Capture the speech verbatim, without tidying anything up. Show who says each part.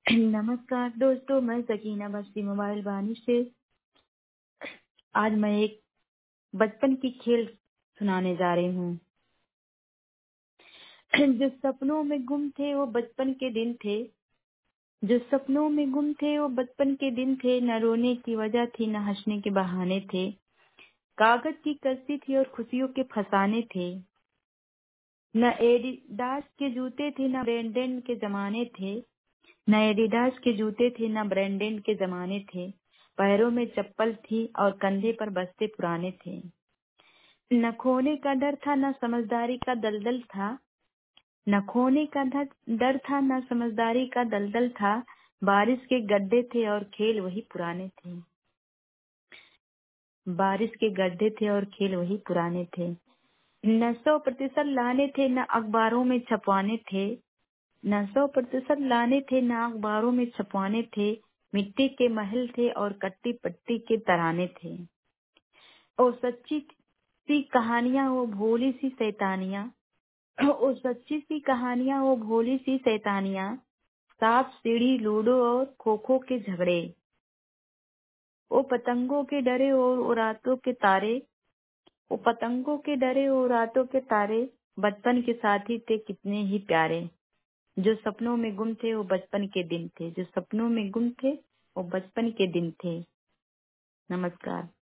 Speaker 1: नमस्कार दोस्तों, मैं सकीना बस्ती मोबाइल बानी से आज मैं एक बचपन की खेल सुनाने जा रही हूँ। जो सपनों में गुम थे वो बचपन के दिन थे। जो सपनों में गुम थे वो बचपन के दिन थे। न रोने की वजह थी न हंसने के बहाने थे। कागज की कश्ती थी और खुशियों के फसाने थे। न एडिडास के जूते थे न ब्रेंडेन के जमाने थे। न एडिडास के जूते थे न ब्रेंडेन के जमाने थे। पैरों में चप्पल थी और कंधे पर बस्ते पुराने थे। न खोने का डर था न समझदारी का दलदल था। न खोने का डर डर था न समझदारी का दलदल था। बारिश के गड्ढे थे और खेल वही पुराने थे। बारिश के गड्ढे थे और खेल वही पुराने थे। न सौ प्रतिशत लाने थे न अखबारों में छपवाने थे। न सौ प्रतिशत लाने थे न अखबारों में छपवाने थे। मिट्टी के महल थे और कट्टी पट्टी के तराने थे। ओ सच्ची सी कहानियां वो भोली सी शैतानियां। ओ सच्ची सी कहानियां वो भोली सी शैतानियां। सांप सीढ़ी लूडो और खो खो के झगड़े। ओ पतंगों के डरे और ओ रातों के तारे। ओ पतंगों के डरे और रातों के तारे। बचपन के साथी थे कितने ही प्यारे। जो सपनों में गुम थे वो बचपन के दिन थे। जो सपनों में गुम थे वो बचपन के दिन थे। नमस्कार।